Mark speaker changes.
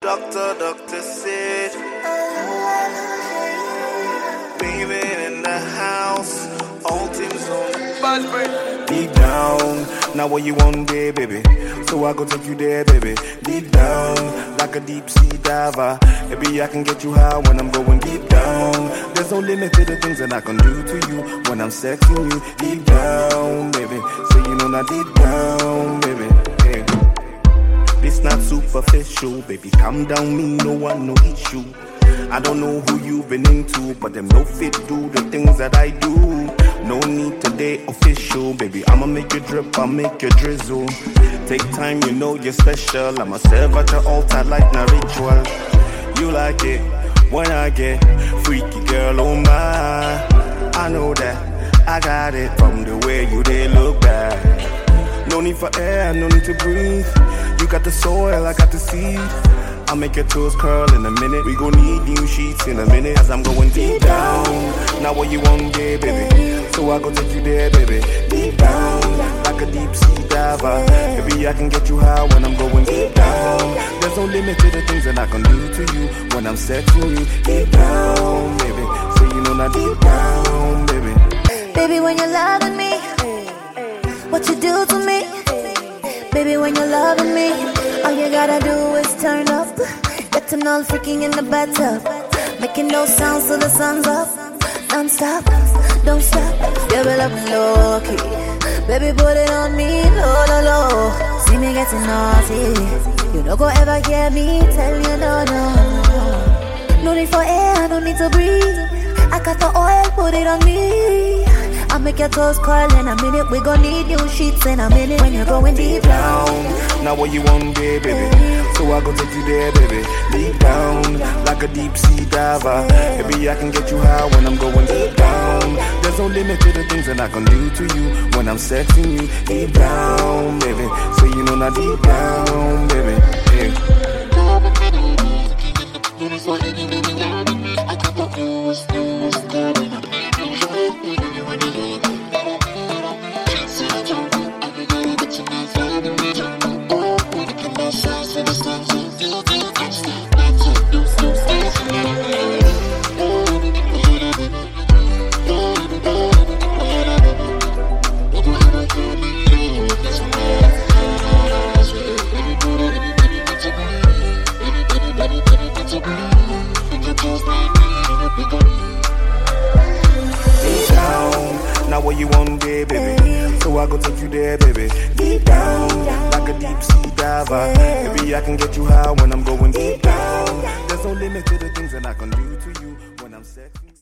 Speaker 1: Doctor said, baby in the house, all things on deep down. Now what you want there, baby? So I go take you there, baby. Deep down, like a deep sea diver. Maybe I can get you high when I'm going deep down. There's no limit to the things that I can do to you when I'm sexing you. Deep down, baby. So you know not deep down, baby. Yeah. It's not superficial, baby. Calm down, me no one no issue. I don't know who you've been into, but them no fit do the things that I do. No need to date official, baby. I'ma make you drip, I'll make you drizzle. Take time, you know you're special. I'ma serve at the altar like a ritual. You like it when I get freaky, girl, oh my. I know that I got it from the way you did look back. No need for air, no need to breathe. You got the soil, I got the seed. I'll make your toes curl in a minute. We gon' need new sheets in a minute as I'm going deep down. Now what you want there, baby? So I go take you there, baby. Deep down, like a deep sea diver. Maybe I can get you high when I'm going deep down. There's no limit to the things that I can do to you when I'm sexing you. Deep down, baby. So you know not deep down, baby.
Speaker 2: Baby, when you're loving me, what you do to me? Baby, when you're loving me, all you gotta do is turn up. Get to know freaking in the bathtub, making no sounds till the sun's up. Non-stop, don't stop. Give it up low key. Baby, put it on me, low, low, low. See me getting naughty. You don't go ever hear me tell you no, no. No need for air, no need to breathe. I got the oil, put it on me. I'll make your toes curl in a minute. We gon' need new sheets in a minute when you're going deep down.
Speaker 1: Now what you want there, baby? So I go take you there, baby. Deep down, like a deep sea diver. Maybe I can get you high when I'm going deep down. There's no limit to the things that I can do to you when I'm sexing you. Deep down, baby. So you know not deep down, baby. Yeah. Now what you want there, baby? So I go take you there, baby. Deep down, like a deep sea diver. Maybe I can get you high when I'm going deep down. There's no limit to the things that I can do to you when I'm sexy.